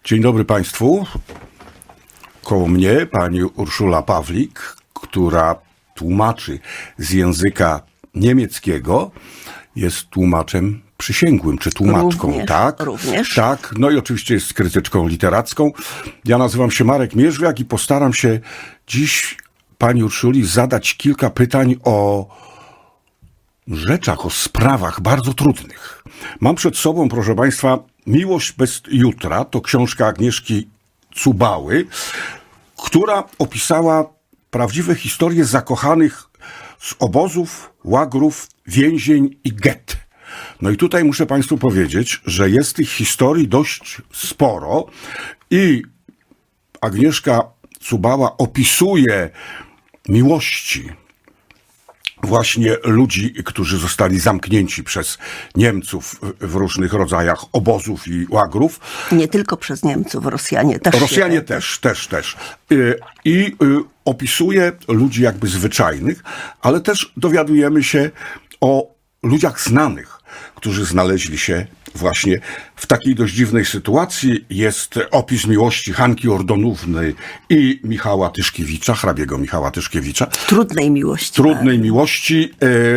Dzień dobry Państwu. Koło mnie pani Urszula Pawlik, która tłumaczy z języka niemieckiego, jest tłumaczem przysięgłym, czy tłumaczką, Również. Tak, no i oczywiście jest krytyczką literacką. Ja nazywam się Marek Mierzwiak i postaram się dziś pani Urszuli zadać kilka pytań o rzeczach, o sprawach bardzo trudnych. Mam przed sobą, proszę Państwa, Miłość bez jutra, to książka Agnieszki Cubały, która opisała prawdziwe historie zakochanych z obozów, łagrów, więzień i gett. No i tutaj muszę Państwu powiedzieć, że jest tych historii dość sporo i Agnieszka Cubała opisuje miłości właśnie ludzi, którzy zostali zamknięci przez Niemców w różnych rodzajach obozów i łagrów. Nie tylko przez Niemców, Rosjanie też. Rosjanie też. I opisuje ludzi jakby zwyczajnych, ale też dowiadujemy się o ludziach znanych, którzy znaleźli się właśnie w takiej dość dziwnej sytuacji. Jest opis miłości Hanki Ordonówny i Michała Tyszkiewicza, hrabiego Michała Tyszkiewicza. Trudnej miłości,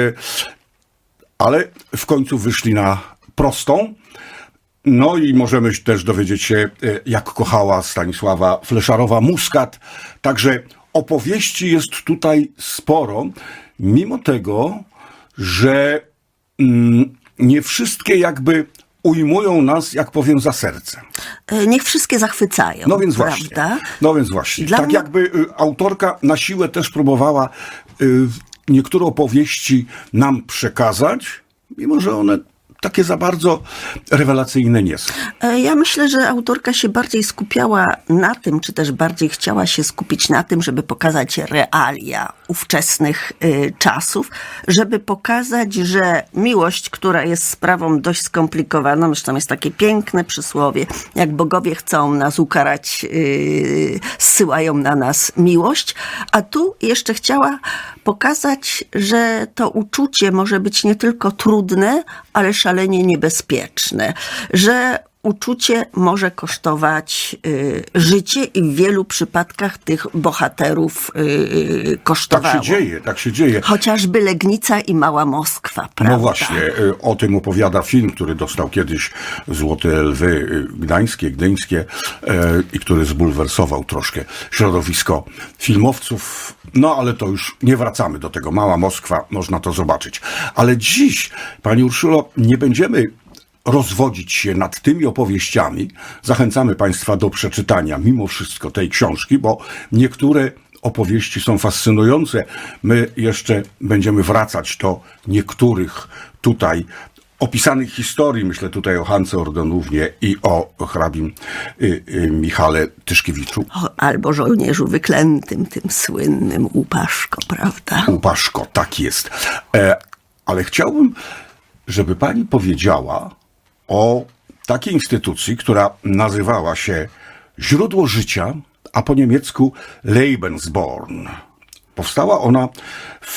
ale w końcu wyszli na prostą. No i możemy też dowiedzieć się, jak kochała Stanisława Fleszarowa-Muskat. Także opowieści jest tutaj sporo, mimo tego, że nie wszystkie jakby ujmują nas, jak powiem, za serce. Niech wszystkie zachwycają. No więc prawda? właśnie. Tak jakby autorka na siłę też próbowała niektóre opowieści nam przekazać, mimo że one takie za bardzo rewelacyjne nie są. Ja myślę, że autorka się bardziej skupiała na tym, czy też bardziej chciała się skupić na tym, żeby pokazać realia ówczesnych czasów, żeby pokazać, że miłość, która jest sprawą dość skomplikowaną, zresztą jest takie piękne przysłowie, jak bogowie chcą nas ukarać, zsyłają na nas miłość, a tu jeszcze chciała pokazać, że to uczucie może być nie tylko trudne, ale szalenie niebezpieczne, że uczucie może kosztować życie i w wielu przypadkach tych bohaterów kosztowało. Tak się dzieje. Chociażby Legnica i Mała Moskwa, prawda? No właśnie, o tym opowiada film, który dostał kiedyś Złote Lwy gdyńskie i który zbulwersował troszkę środowisko filmowców. No ale to już nie wracamy do tego. Mała Moskwa, można to zobaczyć. Ale dziś, pani Urszulo, nie będziemy rozwodzić się nad tymi opowieściami. Zachęcamy Państwa do przeczytania mimo wszystko tej książki, bo niektóre opowieści są fascynujące. My jeszcze będziemy wracać do niektórych tutaj opisanych historii. Myślę tutaj o Hance Ordonównie i o hrabim Michale Tyszkiewiczu. Albo żołnierzu wyklętym, tym słynnym Łupaszko, prawda? Łupaszko, tak jest. Ale chciałbym, żeby pani powiedziała o takiej instytucji, która nazywała się Źródło Życia, a po niemiecku Lebensborn. Powstała ona w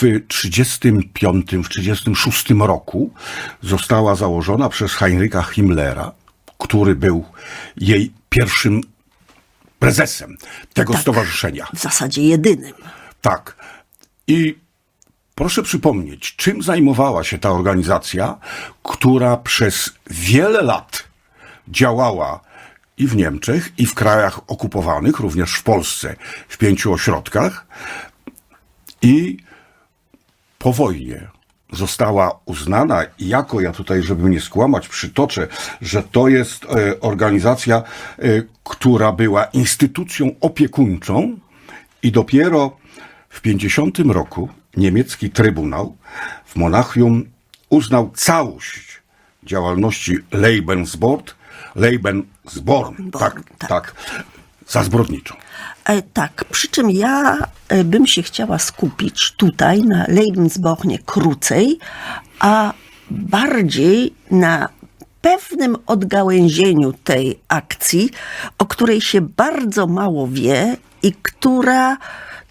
1936 roku. Została założona przez Heinricha Himmlera, który był jej pierwszym prezesem tego stowarzyszenia. W zasadzie jedynym. Tak. I proszę przypomnieć, czym zajmowała się ta organizacja, która przez wiele lat działała i w Niemczech, i w krajach okupowanych, również w Polsce, w 5 ośrodkach. I po wojnie została uznana jako, ja tutaj, żeby nie skłamać, przytoczę, że to jest organizacja, która była instytucją opiekuńczą i dopiero w 50 roku niemiecki trybunał w Monachium uznał całość działalności Lebensborn, tak, za zbrodniczą. Tak, przy czym ja bym się chciała skupić tutaj na Lebensbornie krócej, a bardziej na pewnym odgałęzieniu tej akcji, o której się bardzo mało wie i która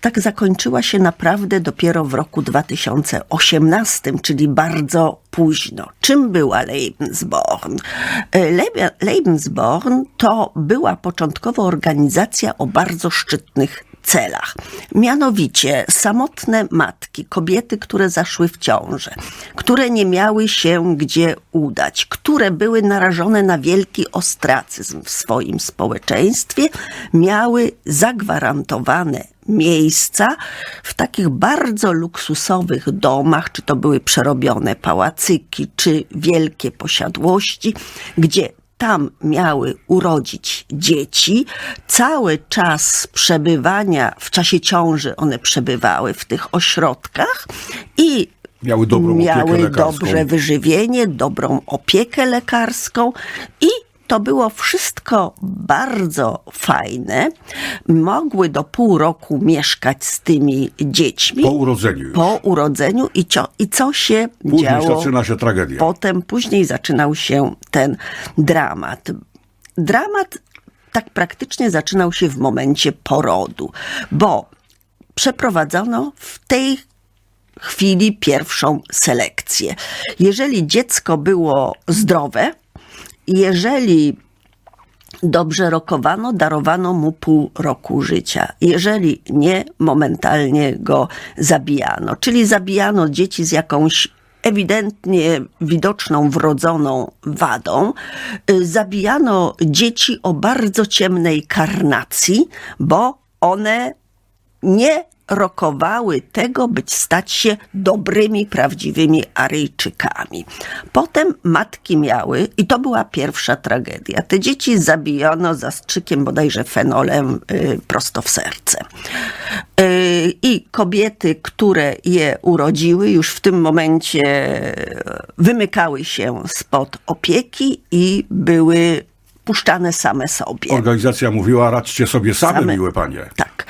tak zakończyła się naprawdę dopiero w roku 2018, czyli bardzo późno. Czym była Lebensborn? Lebensborn to była początkowo organizacja o bardzo szczytnych celach. Mianowicie samotne matki, kobiety, które zaszły w ciążę, które nie miały się gdzie udać, które były narażone na wielki ostracyzm w swoim społeczeństwie, miały zagwarantowane miejsca w takich bardzo luksusowych domach, czy to były przerobione pałacyki, czy wielkie posiadłości, gdzie tam miały urodzić dzieci. Cały czas przebywania, w czasie ciąży one przebywały w tych ośrodkach i miały dobre wyżywienie, dobrą opiekę lekarską i to było wszystko bardzo fajne. Mogły do pół roku mieszkać z tymi dziećmi. Po urodzeniu już. Po urodzeniu i co się działo? Później zaczyna się tragedia. Później zaczynał się ten dramat. Dramat tak praktycznie zaczynał się w momencie porodu, bo przeprowadzono w tej chwili pierwszą selekcję. Jeżeli dziecko było zdrowe, jeżeli dobrze rokowano, darowano mu pół roku życia. Jeżeli nie, momentalnie go zabijano. Czyli zabijano dzieci z jakąś ewidentnie widoczną, wrodzoną wadą. Zabijano dzieci o bardzo ciemnej karnacji, bo one nie rokowały tego, by stać się dobrymi, prawdziwymi Aryjczykami. Potem matki miały, i to była pierwsza tragedia, te dzieci zabijano zastrzykiem bodajże fenolem prosto w serce. I kobiety, które je urodziły, już w tym momencie wymykały się spod opieki i były puszczane same sobie. Organizacja mówiła, radźcie sobie same, miłe panie. Tak.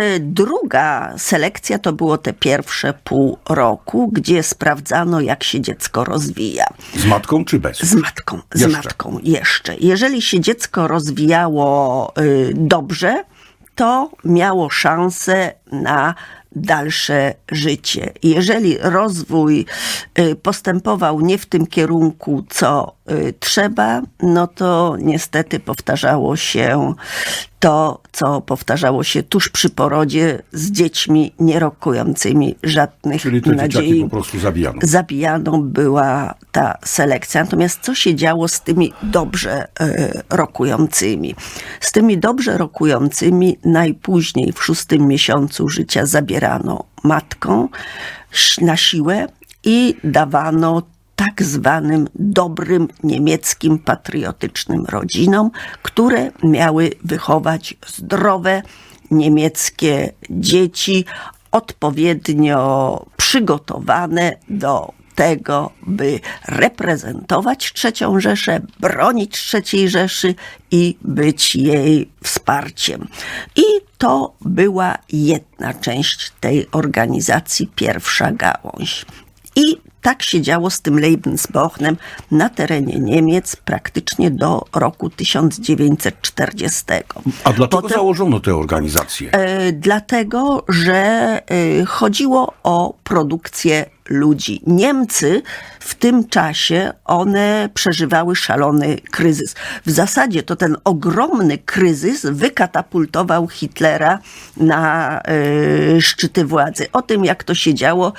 Druga selekcja to było te pierwsze pół roku, gdzie sprawdzano, jak się dziecko rozwija. Z matką czy bez? Z matką jeszcze. Jeżeli się dziecko rozwijało dobrze, to miało szansę na dalsze życie. Jeżeli rozwój postępował nie w tym kierunku, co trzeba, no to niestety powtarzało się to, co powtarzało się tuż przy porodzie z dziećmi nierokującymi żadnych czyli te nadziei. dzieciaki po prostu zabijano. Zabijano była ta selekcja. Natomiast co się działo z tymi dobrze rokującymi? Z tymi dobrze rokującymi najpóźniej w 6. miesiącu życia zabierano matką na siłę i dawano tak zwanym dobrym niemieckim patriotycznym rodzinom, które miały wychować zdrowe niemieckie dzieci, odpowiednio przygotowane do tego, by reprezentować III Rzeszę, bronić III Rzeszy i być jej wsparciem. I to była jedna część tej organizacji, pierwsza gałąź. I tak się działo z tym Lebensbornem na terenie Niemiec praktycznie do roku 1940. A dlaczego założono tę organizację? Dlatego, że chodziło o produkcję ludzi. Niemcy w tym czasie one przeżywały szalony kryzys. W zasadzie to ten ogromny kryzys wykatapultował Hitlera na szczyty władzy. O tym, jak to się działo,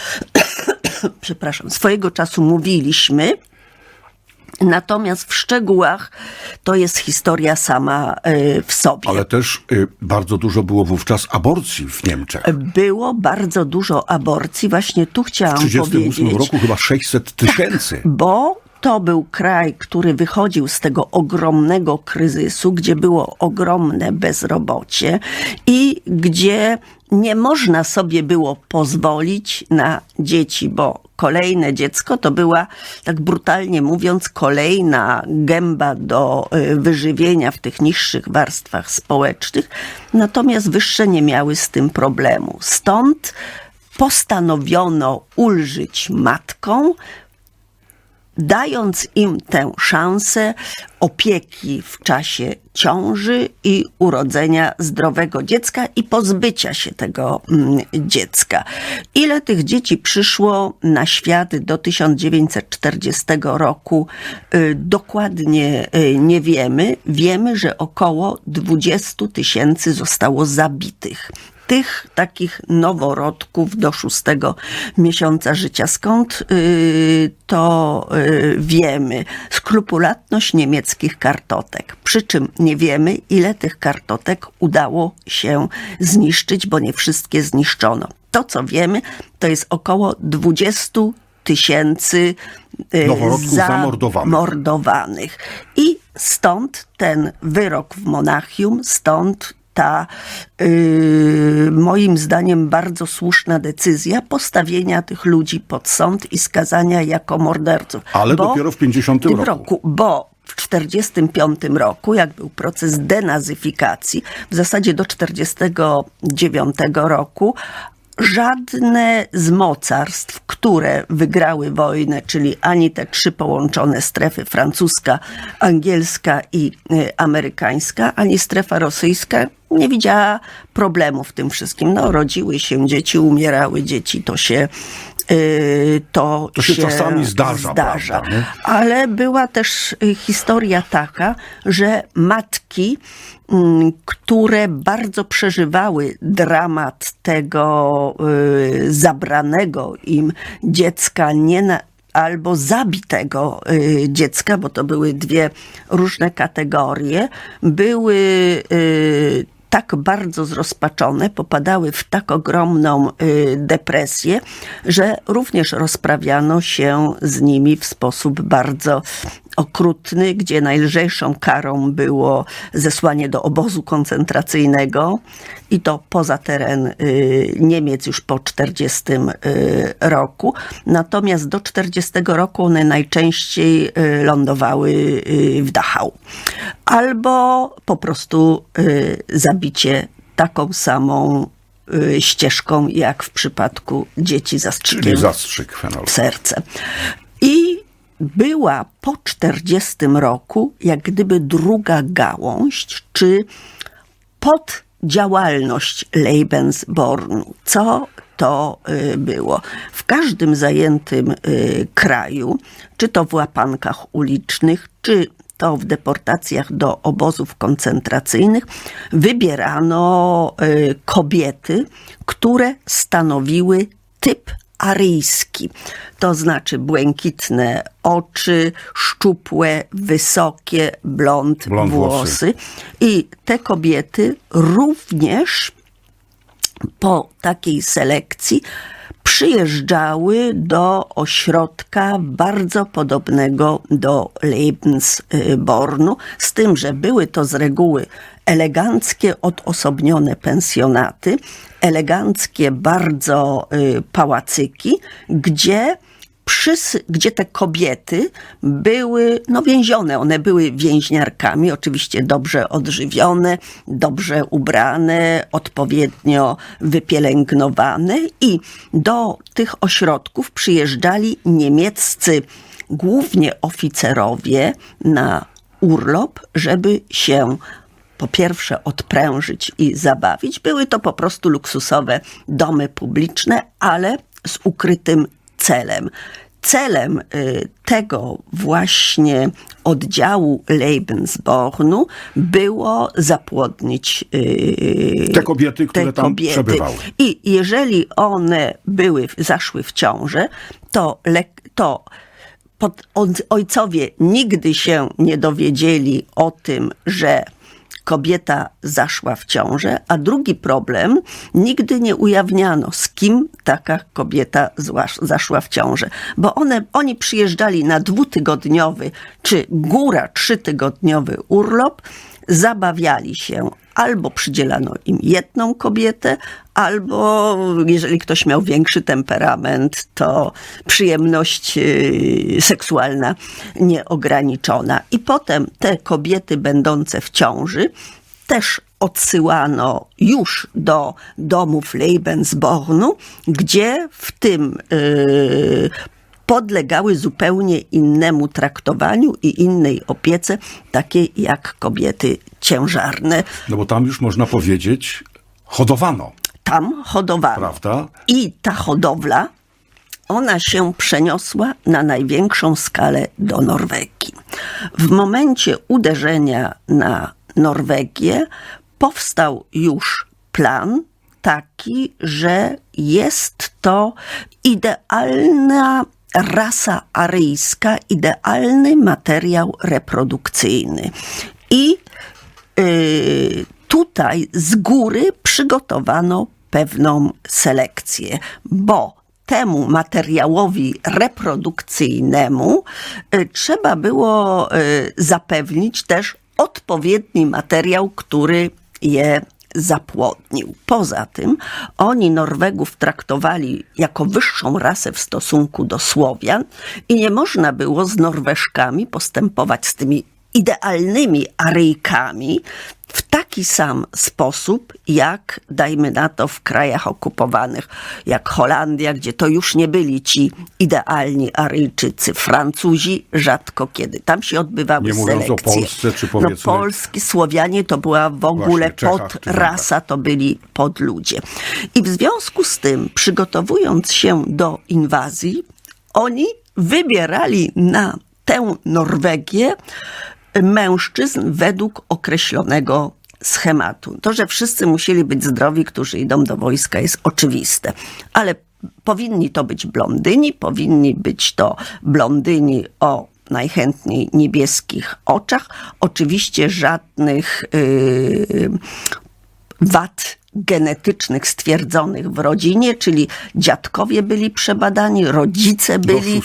swojego czasu mówiliśmy. Natomiast w szczegółach to jest historia sama w sobie. Ale też bardzo dużo było wówczas aborcji w Niemczech. Było bardzo dużo aborcji. Właśnie tu chciałam powiedzieć. W 1938 roku chyba 600 000. Tak, bo to był kraj, który wychodził z tego ogromnego kryzysu, gdzie było ogromne bezrobocie i gdzie nie można sobie było pozwolić na dzieci, bo kolejne dziecko to była, tak brutalnie mówiąc, kolejna gęba do wyżywienia w tych niższych warstwach społecznych, natomiast wyższe nie miały z tym problemu. Stąd postanowiono ulżyć matkom, dając im tę szansę opieki w czasie ciąży i urodzenia zdrowego dziecka i pozbycia się tego dziecka. Ile tych dzieci przyszło na świat do 1940 roku, dokładnie nie wiemy. Wiemy, że około 20 000 zostało zabitych. Tych takich noworodków do 6 miesiąca życia. Skąd to wiemy? Skrupulatność niemieckich kartotek. Przy czym nie wiemy, ile tych kartotek udało się zniszczyć, bo nie wszystkie zniszczono. To, co wiemy, to jest około 20 000 noworodków zamordowanych. I stąd ten wyrok w Monachium, stąd ta moim zdaniem bardzo słuszna decyzja postawienia tych ludzi pod sąd i skazania jako morderców. Ale dopiero w 50 roku. Bo w 45 roku, jak był proces denazyfikacji, w zasadzie do 49 roku, żadne z mocarstw, które wygrały wojnę, czyli ani te 3 połączone strefy, francuska, angielska i amerykańska, ani strefa rosyjska, nie widziała problemu w tym wszystkim. No, rodziły się dzieci, umierały dzieci, to się czasami zdarza. Prawda, ale była też historia taka, że matki, które bardzo przeżywały dramat tego zabranego im dziecka, albo zabitego dziecka, bo to były 2 różne kategorie, były tak bardzo zrozpaczone, popadały w tak ogromną depresję, że również rozprawiano się z nimi w sposób bardzo okrutny, gdzie najlżejszą karą było zesłanie do obozu koncentracyjnego i to poza teren Niemiec już po 40 roku. Natomiast do 40 roku one najczęściej lądowały w Dachau. Albo po prostu zabicie taką samą ścieżką, jak w przypadku dzieci zastrzygiem w serce. I była po 40 roku jak gdyby druga gałąź, czy poddziałalność Lebensbornu. Co to było? W każdym zajętym kraju, czy to w łapankach ulicznych, czy to w deportacjach do obozów koncentracyjnych, wybierano kobiety, które stanowiły typ aryjski. To znaczy błękitne oczy, szczupłe, wysokie, blond włosy. I te kobiety również po takiej selekcji przyjeżdżały do ośrodka bardzo podobnego do Lebensbornu, z tym, że były to z reguły eleganckie, odosobnione pensjonaty, eleganckie bardzo pałacyki, gdzie te kobiety były więzione. One były więźniarkami, oczywiście dobrze odżywione, dobrze ubrane, odpowiednio wypielęgnowane i do tych ośrodków przyjeżdżali niemieccy, głównie oficerowie na urlop, żeby się po pierwsze odprężyć i zabawić. Były to po prostu luksusowe domy publiczne, ale z ukrytym celem. Celem tego właśnie oddziału Lebensbornu było zapłodnić te kobiety, które tam przebywały. I jeżeli one zaszły w ciążę, to ojcowie nigdy się nie dowiedzieli o tym, że kobieta zaszła w ciążę, a drugi problem, nigdy nie ujawniano, z kim taka kobieta zaszła w ciążę. Bo oni przyjeżdżali na 2-tygodniowy czy góra 3-tygodniowy urlop, zabawiali się. Albo przydzielano im jedną kobietę, albo jeżeli ktoś miał większy temperament, to przyjemność seksualna nieograniczona. I potem te kobiety będące w ciąży też odsyłano już do domów Lebensbornu, gdzie w tym podlegały zupełnie innemu traktowaniu i innej opiece, takiej jak kobiety ciężarne. No bo tam już można powiedzieć, hodowano. Tam hodowano. Prawda? I ta hodowla, ona się przeniosła na największą skalę do Norwegii. W momencie uderzenia na Norwegię powstał już plan taki, że jest to idealna rasa aryjska, idealny materiał reprodukcyjny. I tutaj z góry przygotowano pewną selekcję, bo temu materiałowi reprodukcyjnemu trzeba było zapewnić też odpowiedni materiał, który je zapłodnił. Poza tym oni Norwegów traktowali jako wyższą rasę w stosunku do Słowian i nie można było z Norweżkami postępować z tymi idealnymi Aryjkami w taki sam sposób, jak dajmy na to w krajach okupowanych, jak Holandia, gdzie to już nie byli ci idealni Aryjczycy, Francuzi, rzadko kiedy. Tam się odbywały selekcje. Nie mówiąc o Polsce, czy powiedzmy... No, Polski, Słowianie to była w ogóle podrasa, to byli podludzie. I w związku z tym, przygotowując się do inwazji, oni wybierali na tę Norwegię mężczyzn według określonego schematu. To, że wszyscy musieli być zdrowi, którzy idą do wojska, jest oczywiste. Ale powinni to być blondyni, powinni być to blondyni o najchętniej niebieskich oczach. Oczywiście żadnych wad genetycznych stwierdzonych w rodzinie, czyli dziadkowie byli przebadani, rodzice byli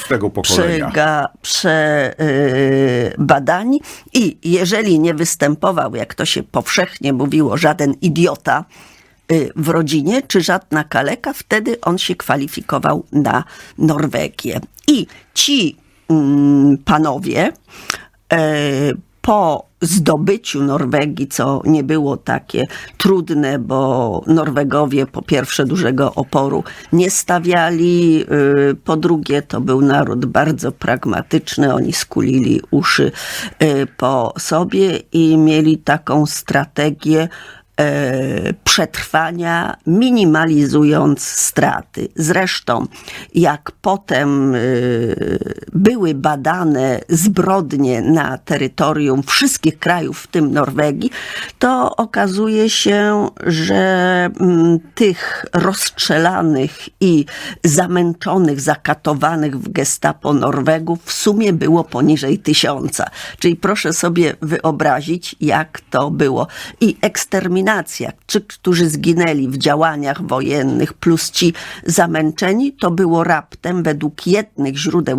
przebadani i jeżeli nie występował, jak to się powszechnie mówiło, żaden idiota w rodzinie, czy żadna kaleka, wtedy on się kwalifikował na Norwegię. I ci panowie po zdobyciu Norwegii, co nie było takie trudne, bo Norwegowie po pierwsze dużego oporu nie stawiali, po drugie to był naród bardzo pragmatyczny, oni skulili uszy po sobie i mieli taką strategię przetrwania, minimalizując straty. Zresztą, jak potem były badane zbrodnie na terytorium wszystkich krajów, w tym Norwegii, to okazuje się, że tych rozstrzelanych i zamęczonych, zakatowanych w gestapo Norwegów w sumie było poniżej 1000. Czyli proszę sobie wyobrazić, jak to było. I eksterminacja, ci, którzy zginęli w działaniach wojennych, plus ci zamęczeni, to było raptem według jednych źródeł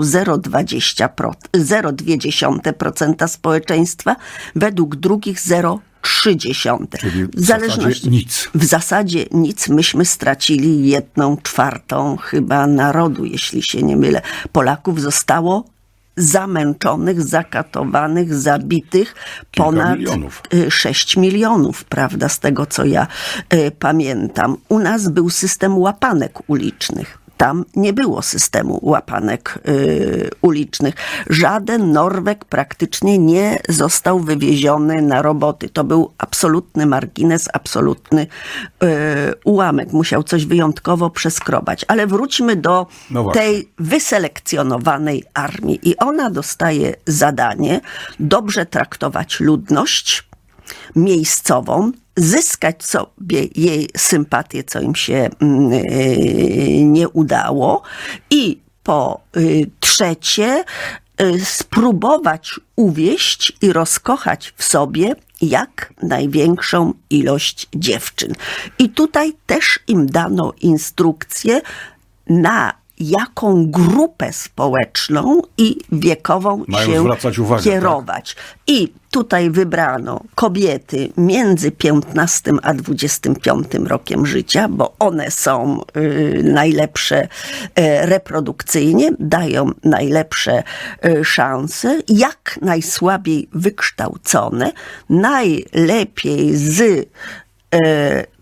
0,2% społeczeństwa, według drugich 0,3%. Czyli w zasadzie nic. W zasadzie nic. Myśmy stracili 1/4 chyba narodu, jeśli się nie mylę. Polaków zostało zamęczonych, zakatowanych, zabitych ponad 6 milionów, prawda, z tego co ja pamiętam. U nas był system łapanek ulicznych. Tam nie było systemu łapanek ulicznych. Żaden Norweg praktycznie nie został wywieziony na roboty. To był absolutny margines, absolutny ułamek. Musiał coś wyjątkowo przeskrobać. Ale wróćmy do tej wyselekcjonowanej armii. I ona dostaje zadanie dobrze traktować ludność miejscową, zyskać sobie jej sympatię, co im się nie udało, i po trzecie spróbować uwieść i rozkochać w sobie jak największą ilość dziewczyn. I tutaj też im dano instrukcję, na jaką grupę społeczną i wiekową się kierować. Tak? I tutaj wybrano kobiety między 15 a 25 rokiem życia, bo one są najlepsze reprodukcyjnie, dają najlepsze szanse, jak najsłabiej wykształcone, najlepiej z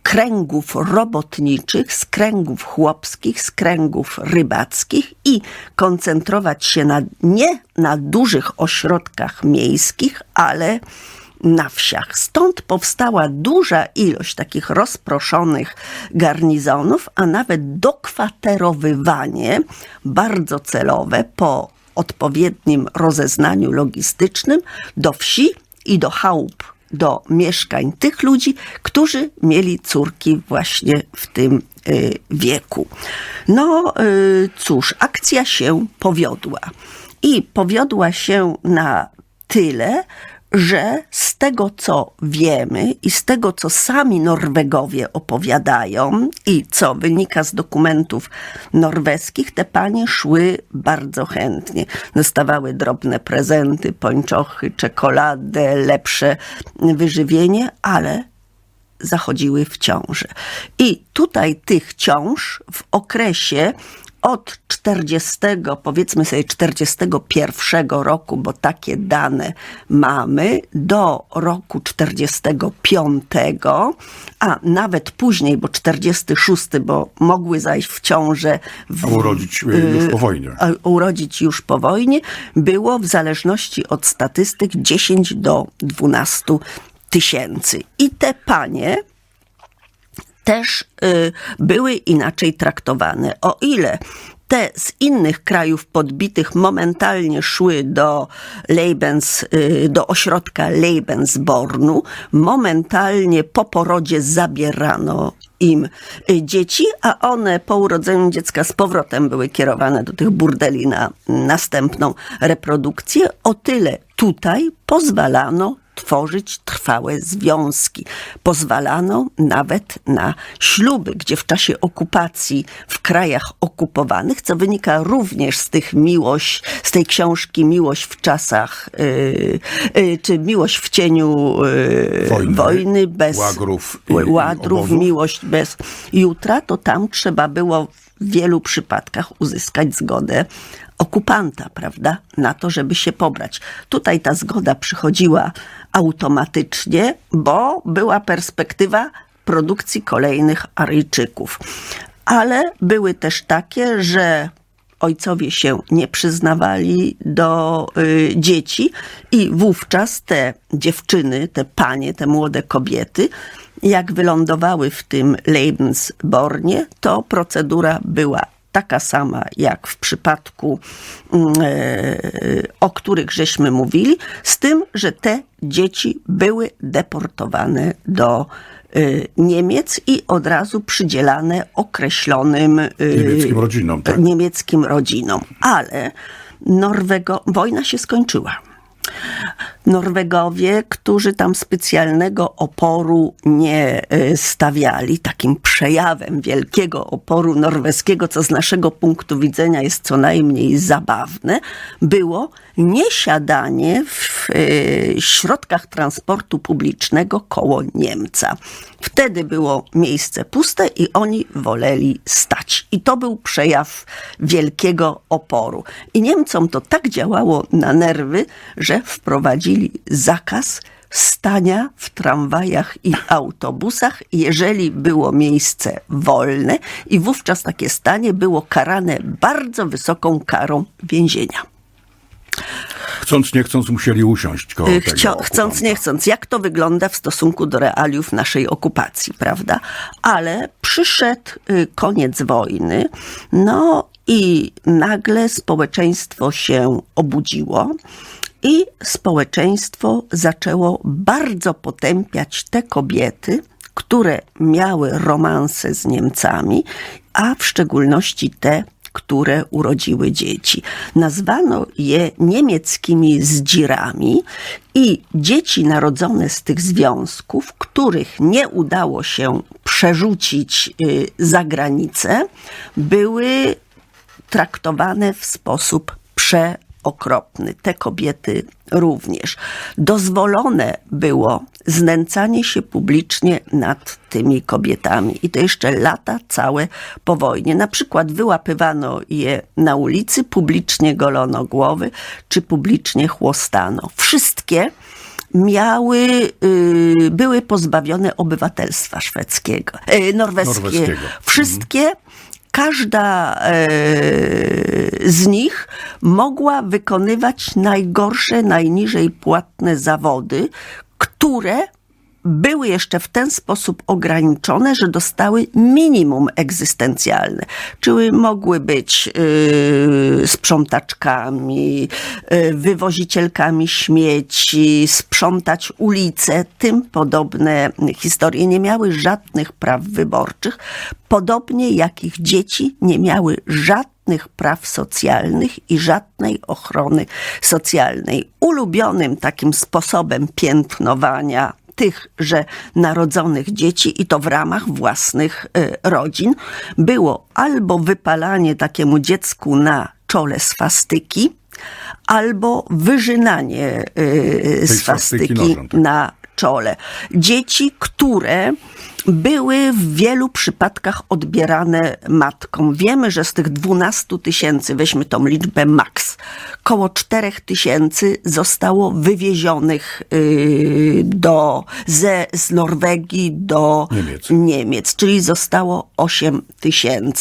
kręgów robotniczych, z kręgów chłopskich, z kręgów rybackich i koncentrować się nie na dużych ośrodkach miejskich, ale na wsiach. Stąd powstała duża ilość takich rozproszonych garnizonów, a nawet dokwaterowywanie bardzo celowe po odpowiednim rozeznaniu logistycznym do wsi i do chałup, do mieszkań tych ludzi, którzy mieli córki właśnie w tym wieku. No cóż, akcja się powiodła. I powiodła się na tyle, że z tego, co wiemy i z tego, co sami Norwegowie opowiadają i co wynika z dokumentów norweskich, te panie szły bardzo chętnie. Dostawały drobne prezenty, pończochy, czekoladę, lepsze wyżywienie, ale zachodziły w ciążę. I tutaj tych ciąż w okresie od 41 roku, bo takie dane mamy, do roku 45, a nawet później, bo 46, bo mogły zajść w ciążę. Urodzić już po wojnie. Urodzić już po wojnie, było w zależności od statystyk 10 do 12 tysięcy. I te panie też były inaczej traktowane. O ile te z innych krajów podbitych momentalnie szły do ośrodka Lebensbornu, momentalnie po porodzie zabierano im dzieci, a one po urodzeniu dziecka z powrotem były kierowane do tych burdeli na następną reprodukcję. O tyle tutaj pozwalano tworzyć trwałe związki. Pozwalano nawet na śluby, gdzie w czasie okupacji w krajach okupowanych, co wynika również z tej książki Miłość w czasach, czy Miłość w cieniu wojny bez ładrów, Miłość bez jutra, to tam trzeba było w wielu przypadkach uzyskać zgodę okupanta, prawda, na to, żeby się pobrać. Tutaj ta zgoda przychodziła automatycznie, bo była perspektywa produkcji kolejnych Aryjczyków. Ale były też takie, że ojcowie się nie przyznawali do dzieci i wówczas te dziewczyny, te panie, te młode kobiety, jak wylądowały w tym Lebensbornie, to procedura była taka sama jak w przypadku, o których żeśmy mówili, z tym, że te dzieci były deportowane do Niemiec i od razu przydzielane określonym niemieckim rodzinom. Ale wojna się skończyła. Norwegowie, którzy tam specjalnego oporu nie stawiali, takim przejawem wielkiego oporu norweskiego, co z naszego punktu widzenia jest co najmniej zabawne, było niesiadanie w środkach transportu publicznego koło Niemca. Wtedy było miejsce puste i oni woleli stać. I to był przejaw wielkiego oporu. I Niemcom to tak działało na nerwy, że wprowadzili zakaz stania w tramwajach i autobusach, jeżeli było miejsce wolne, i wówczas takie stanie było karane bardzo wysoką karą więzienia. Chcąc nie chcąc musieli usiąść koło tego Chcąc nie chcąc. Jak to wygląda w stosunku do realiów naszej okupacji, prawda? Ale przyszedł koniec wojny, no i nagle społeczeństwo się obudziło i społeczeństwo zaczęło bardzo potępiać te kobiety, które miały romanse z Niemcami, a w szczególności te, które urodziły dzieci. Nazwano je niemieckimi zdzirami i dzieci narodzone z tych związków, których nie udało się przerzucić za granicę, były traktowane w sposób okropny. Te kobiety również. Dozwolone było znęcanie się publicznie nad tymi kobietami. I to jeszcze lata całe po wojnie. Na przykład wyłapywano je na ulicy, publicznie golono głowy, czy publicznie chłostano. Wszystkie były pozbawione obywatelstwa norweskiego. Wszystkie, każda z nich mogła wykonywać najgorsze, najniżej płatne zawody, które były jeszcze w ten sposób ograniczone, że dostały minimum egzystencjalne. Czyli mogły być sprzątaczkami, wywozicielkami śmieci, sprzątać ulice, tym podobne historie. Nie miały żadnych praw wyborczych, podobnie jak ich dzieci nie miały żadnych praw socjalnych i żadnej ochrony socjalnej. Ulubionym takim sposobem piętnowania tychże narodzonych dzieci, i to w ramach własnych rodzin, było albo wypalanie takiemu dziecku na czole swastyki, albo wyrzynanie swastyki na czole. Dzieci, które były w wielu przypadkach odbierane matkom. Wiemy, że z tych 12 000, weźmy tą liczbę maks, koło 4 000 zostało wywiezionych z Norwegii do Niemiec, czyli zostało 8 000.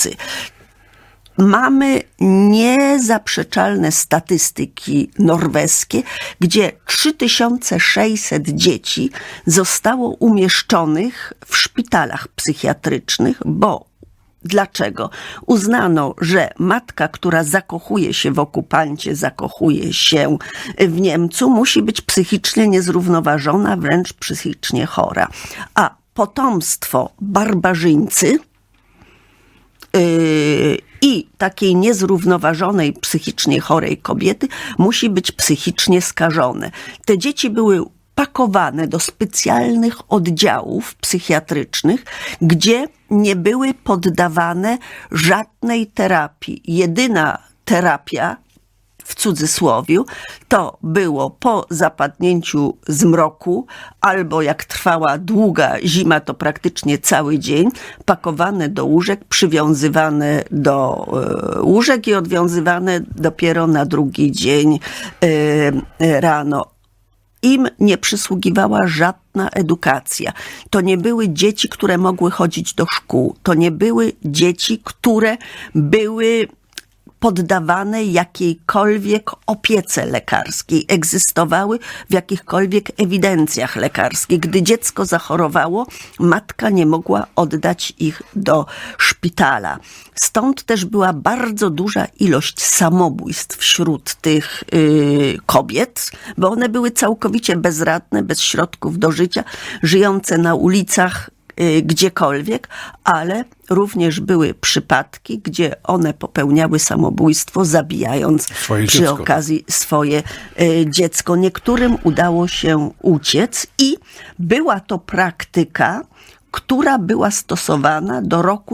Mamy niezaprzeczalne statystyki norweskie, gdzie 3600 dzieci zostało umieszczonych w szpitalach psychiatrycznych, bo dlaczego? Uznano, że matka, która zakochuje się w okupancie, zakochuje się w Niemcu, musi być psychicznie niezrównoważona, wręcz psychicznie chora. A potomstwo barbarzyńcy i takiej niezrównoważonej, psychicznie chorej kobiety musi być psychicznie skażone. Te dzieci były pakowane do specjalnych oddziałów psychiatrycznych, gdzie nie były poddawane żadnej terapii. Jedyna terapia, w cudzysłowiu, to było po zapadnięciu zmroku, albo jak trwała długa zima, to praktycznie cały dzień, pakowane do łóżek, przywiązywane do łóżek i odwiązywane dopiero na drugi dzień rano. Im nie przysługiwała żadna edukacja. To nie były dzieci, które mogły chodzić do szkół. To nie były dzieci, które były poddawane jakiejkolwiek opiece lekarskiej, egzystowały w jakichkolwiek ewidencjach lekarskich. Gdy dziecko zachorowało, matka nie mogła oddać ich do szpitala. Stąd też była bardzo duża ilość samobójstw wśród tych kobiet, bo one były całkowicie bezradne, bez środków do życia, żyjące na ulicach, gdziekolwiek, ale również były przypadki, gdzie one popełniały samobójstwo, zabijając przy okazji swoje dziecko. Niektórym udało się uciec i była to praktyka, która była stosowana do roku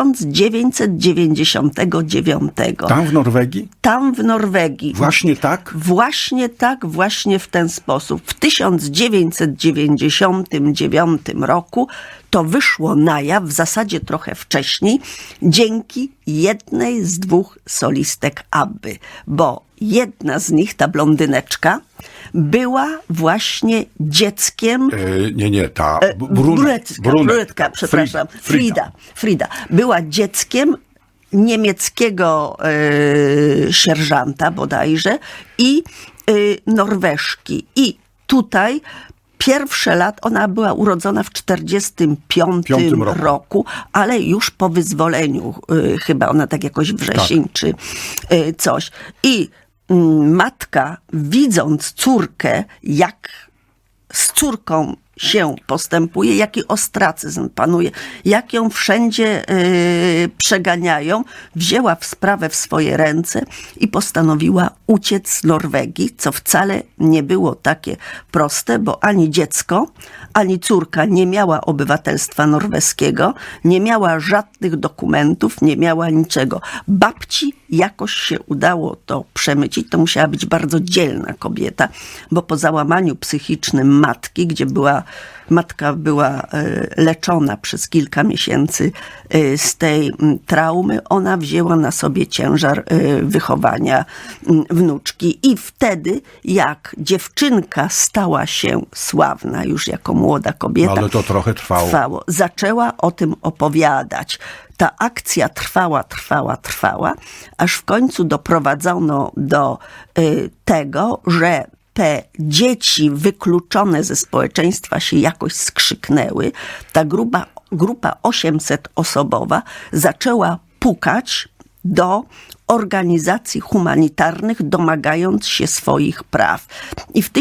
1999. Tam w Norwegii? Tam w Norwegii. Właśnie tak? Właśnie tak, właśnie w ten sposób. W 1999 roku to wyszło na jaw, w zasadzie trochę wcześniej, dzięki jednej z 2 solistek Abby, bo jedna z nich, ta blondyneczka, była właśnie dzieckiem... ta brunetka, przepraszam. Frida. Była dzieckiem niemieckiego sierżanta bodajże i Norweżki. I tutaj pierwsze lat, ona była urodzona w 1945 roku, ale już po wyzwoleniu, chyba ona tak jakoś wrzesień czy coś. I matka, widząc córkę, jak z córką się postępuje, jaki ostracyzm panuje, jak ją wszędzie przeganiają, wzięła sprawę w swoje ręce i postanowiła uciec z Norwegii, co wcale nie było takie proste, bo ani dziecko, ani córka nie miała obywatelstwa norweskiego, nie miała żadnych dokumentów, nie miała niczego. Babci jakoś się udało to przemycić. To musiała być bardzo dzielna kobieta, bo po załamaniu psychicznym matki, gdzie była matka była leczona przez kilka miesięcy z tej traumy. Ona wzięła na sobie ciężar wychowania wnuczki. I wtedy, jak dziewczynka stała się sławna, już jako młoda kobieta. Ale to trochę trwało. Zaczęła o tym opowiadać. Ta akcja trwała, aż w końcu doprowadzono do tego, że te dzieci wykluczone ze społeczeństwa się jakoś skrzyknęły. Ta grupa 800-osobowa zaczęła pukać do organizacji humanitarnych, domagając się swoich praw. I w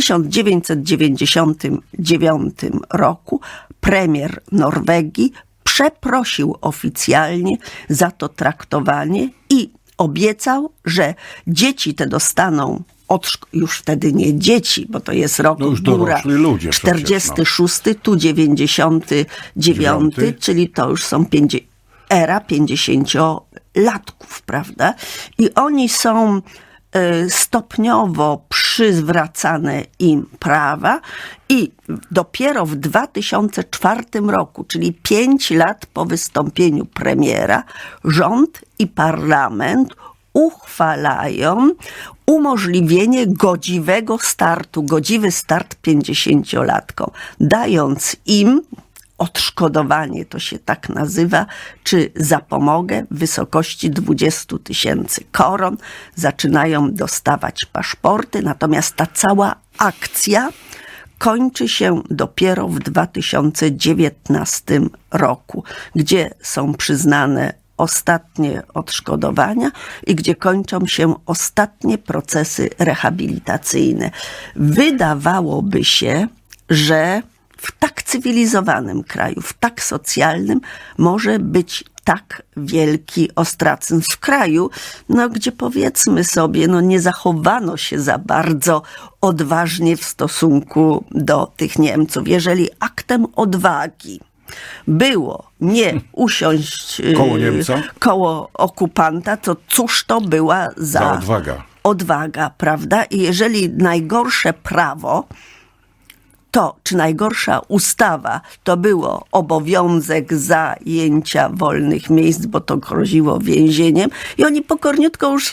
1999 roku premier Norwegii przeprosił oficjalnie za to traktowanie i obiecał, że dzieci te dostaną już wtedy nie dzieci, bo to jest rok góra, 46, tu 99, czyli to już są era 50-latków, prawda? I oni są stopniowo przywracane im prawa i dopiero w 2004 roku, czyli 5 lat po wystąpieniu premiera, rząd i parlament uchwalają umożliwienie godziwy start 50-latkom, dając im odszkodowanie, to się tak nazywa, czy zapomogę w wysokości 20 000 koron. Zaczynają dostawać paszporty, natomiast ta cała akcja kończy się dopiero w 2019 roku, gdzie są przyznane ostatnie odszkodowania i gdzie kończą się ostatnie procesy rehabilitacyjne. Wydawałoby się, że w tak cywilizowanym kraju, w tak socjalnym może być tak wielki ostracyzm w kraju, gdzie powiedzmy sobie, nie zachowano się za bardzo odważnie w stosunku do tych Niemców. Jeżeli aktem odwagi było nie usiąść koło okupanta, to cóż to była za odwaga, prawda? I jeżeli najgorsze prawo czy najgorsza ustawa to było obowiązek zajęcia wolnych miejsc, bo to groziło więzieniem i oni pokorniutko już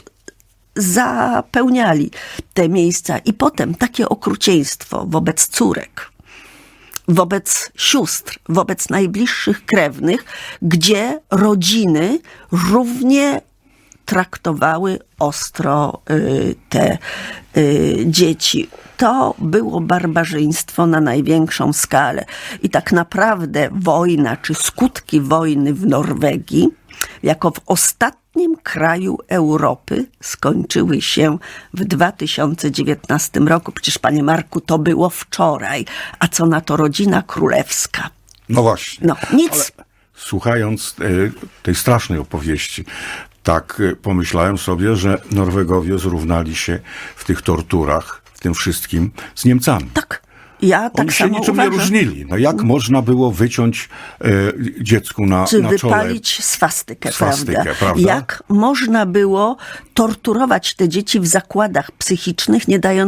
zapełniali te miejsca. I potem takie okrucieństwo wobec córek, wobec sióstr, wobec najbliższych krewnych, gdzie rodziny równie traktowały ostro te dzieci. To było barbarzyństwo na największą skalę. I tak naprawdę wojna, czy skutki wojny w Norwegii, jako w ostatnim kraju Europy, skończyły się w 2019 roku. Przecież, panie Marku, to było wczoraj. A co na to rodzina królewska? No właśnie. Nic. Ale słuchając tej strasznej opowieści, tak pomyślałem sobie, że Norwegowie zrównali się w tych torturach, w tym wszystkim, z Niemcami. Tak. Ja tak Oni się samo niczym uważam. nie różnili. Jak można było wyciąć dziecku na czole? Czy wypalić swastykę, prawda? Jak można było torturować te dzieci w zakładach psychiatrycznych,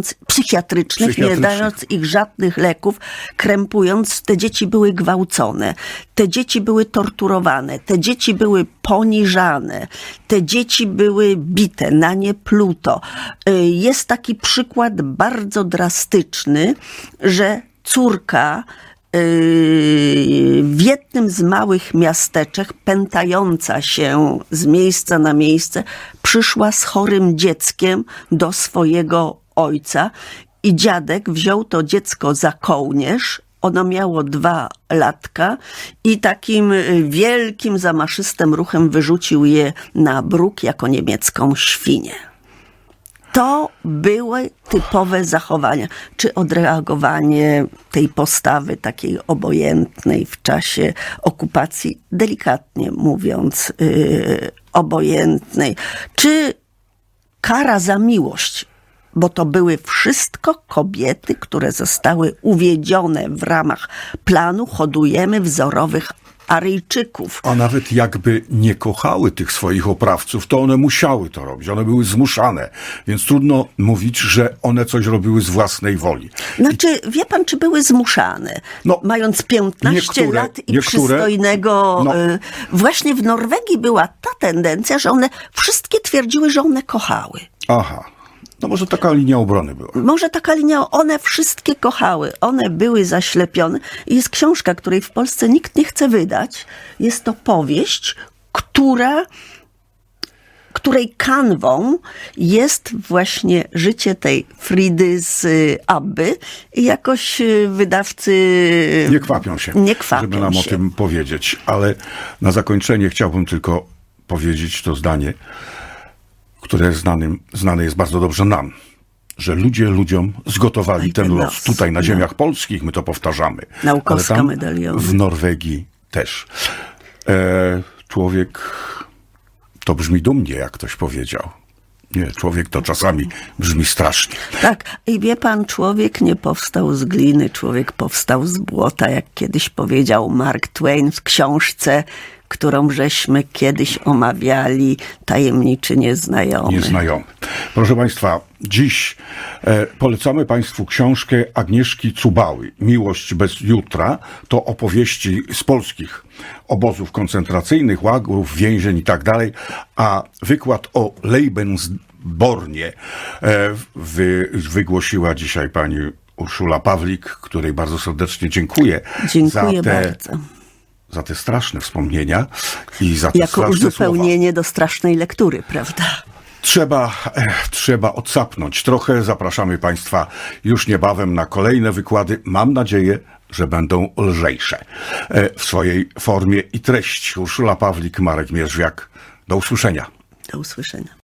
nie dając ich żadnych leków, krępując. Te dzieci były gwałcone, te dzieci były torturowane, te dzieci były poniżane, te dzieci były bite, na nie pluto. Jest taki przykład bardzo drastyczny, że córka w jednym z małych miasteczek, pętająca się z miejsca na miejsce, przyszła z chorym dzieckiem do swojego ojca i dziadek wziął to dziecko za kołnierz. Ono miało 2 latka i takim wielkim, zamaszystym ruchem wyrzucił je na bruk jako niemiecką świnię. To były typowe zachowania. Czy odreagowanie tej postawy takiej obojętnej w czasie okupacji, delikatnie mówiąc, obojętnej. Czy kara za miłość bo to były wszystko kobiety, które zostały uwiedzione w ramach planu Hodujemy wzorowych Aryjczyków. A nawet jakby nie kochały tych swoich oprawców, to one musiały to robić. One były zmuszane. Więc trudno mówić, że one coś robiły z własnej woli. Znaczy, wie pan, czy były zmuszane? No, mając 15 lat i przystojnego... No. Właśnie w Norwegii była ta tendencja, że one wszystkie twierdziły, że one kochały. Aha. No może taka linia obrony była. Może taka linia, one wszystkie kochały, one były zaślepione. I jest książka, której w Polsce nikt nie chce wydać. Jest to powieść, której kanwą jest właśnie życie tej Fridy z Abby. I jakoś wydawcy Nie kwapią się, żeby nam o tym powiedzieć. Ale na zakończenie chciałbym tylko powiedzieć to zdanie, które znane jest bardzo dobrze nam, że ludzie ludziom zgotowali ten los. Tutaj na ziemiach polskich my to powtarzamy. Naukowska ale tam medaliona. w Norwegii też. Człowiek to brzmi dumnie, jak ktoś powiedział. Nie, człowiek to czasami brzmi strasznie. Tak, i wie pan, człowiek nie powstał z gliny, człowiek powstał z błota, jak kiedyś powiedział Mark Twain w książce, którą żeśmy kiedyś omawiali, Tajemniczy Nieznajomy. Nieznajomy. Proszę państwa, dziś polecamy państwu książkę Agnieszki Cubały, Miłość bez jutra. To opowieści z polskich obozów koncentracyjnych, łagów, więzień i tak dalej, a wykład o Lebensbornie wygłosiła dzisiaj pani Urszula Pawlik, której bardzo serdecznie dziękuję. Dziękuję bardzo. Za te straszne wspomnienia i za te jako straszne uzupełnienie słowa. Do strasznej lektury, prawda? Trzeba odsapnąć trochę. Zapraszamy państwa już niebawem na kolejne wykłady. Mam nadzieję, że będą lżejsze w swojej formie i treści. Urszula Pawlik, Marek Mierzwiak. Do usłyszenia. Do usłyszenia.